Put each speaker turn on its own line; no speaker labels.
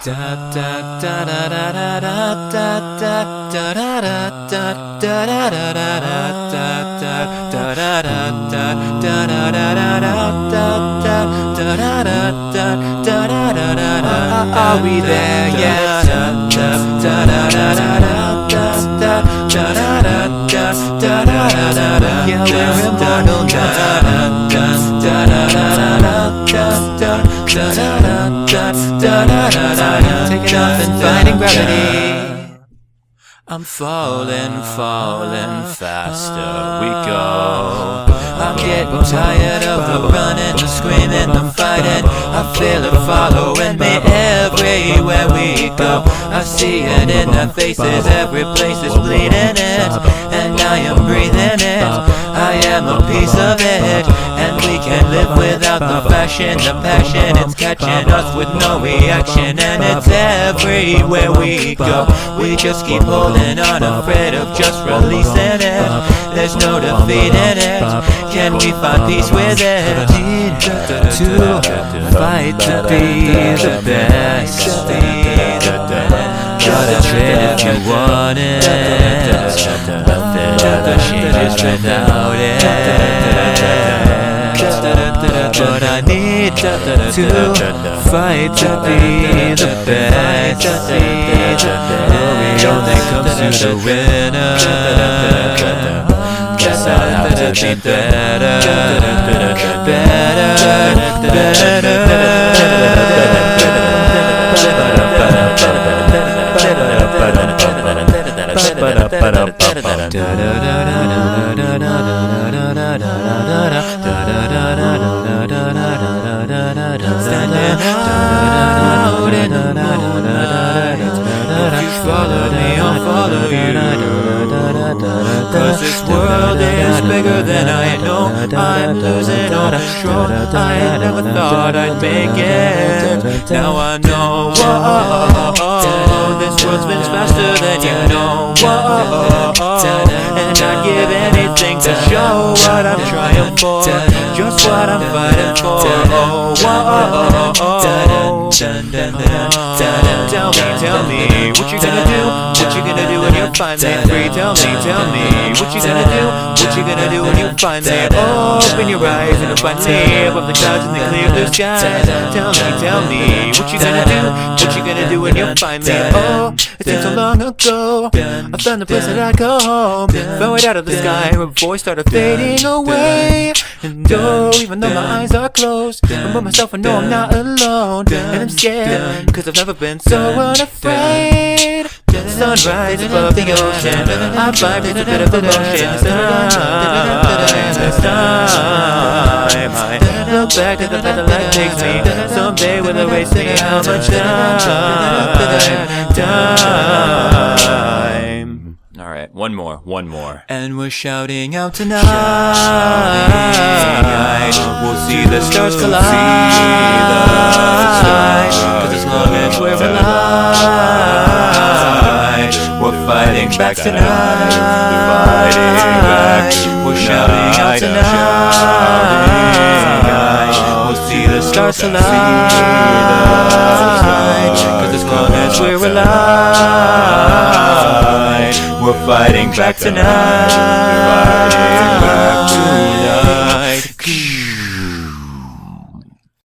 Are we there yet? Yeah, we're immortal now. Taking off and fighting gravity. I'm falling faster we go. I'm getting tired of the running, the screaming, the fighting. I feel it following me everywhere we go. I see it in their faces, every place is bleeding it, and I am breathing it. I am a piece of it, and we can't live without the fashion, the passion. It's catching us with no reaction, and it's everywhere we go. We just keep holding on, afraid of just releasing it. There's no defeating it. Can we find peace with it? Need to fight to be the best. Gotta trade if you want it. Nothing ever changes without it. But I need to fight to be the best. Glory only comes to the winner. Guess I'll have to be better. Standing out in the moonlight. If you follow me, I'll follow you. Cause this world is bigger than I know. I'm losing all control. I never thought I'd make it. Now I know. Whoa, this world spins faster than you know. Whoa, and I'd give anything to show what I'm trying for, just what I'm fighting for. Oh, whoa, tell me, what you gonna do? What you gonna do when you find me free? Tell me, what you gonna do? What you gonna do when you find me? Open your eyes and you'll find me above the clouds in the clear blue skies. Tell me, what you gonna do? What you gonna do when you find me? Oh, it seems so long ago I found the place that I call home. Fell right out of the sky, her voice started fading away. And oh, even though my eyes are closed, I'm by myself, I know I'm not alone. And I'm scared, cause I've never been so unafraid. Sunrise above the ocean, I vibrate a bit of emotion. This time I look back at the path that life takes me. Someday will erase me. How much time?
Alright, one more.
And we're shouting out tonight. We'll see the stars collide. Cause as long as we're alive, we're fighting back tonight. We're shouting out tonight. We'll see the stars collide. Cause as long as we're alive, we're fighting back tonight.